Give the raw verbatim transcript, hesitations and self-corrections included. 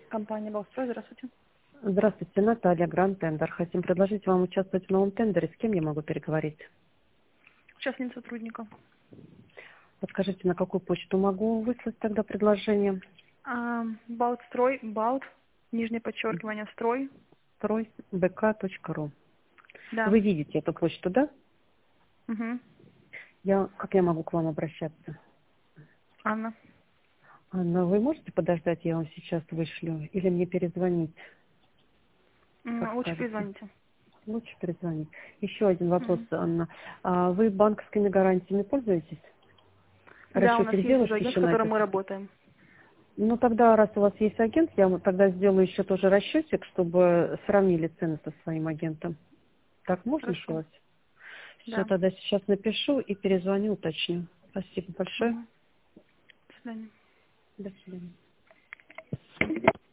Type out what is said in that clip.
Компания «Балтстрой», здравствуйте. Здравствуйте, Наталья, Гранд Тендер. Хотим предложить вам участвовать в новом тендере. С кем я могу переговорить? Участник сотрудника. Подскажите, на какую почту могу выслать тогда предложение? А, «Балтстрой», «Балт», нижнее подчеркивание, «Строй». строй бэ ка точка ру. Да. Вы видите эту почту, да? Угу. Я, как я могу к вам обращаться? Анна. Анна, вы можете подождать, я вам сейчас вышлю? Или мне перезвонить? Как М, Лучше скажете? перезвоните. Лучше перезвонить. Еще один вопрос, Мгм. Анна. А вы банковскими гарантиями пользуетесь? Да, у нас Расчетик есть делаешь уже агент, еще с на которым этот? мы работаем. Ну, тогда, раз у вас есть агент, я вам тогда сделаю еще тоже расчетик, чтобы сравнили цены со своим агентом. Так можно Хорошо. сделать? Все, Да. тогда сейчас напишу и перезвоню, уточню. Спасибо большое. Угу. До свидания. До свидания.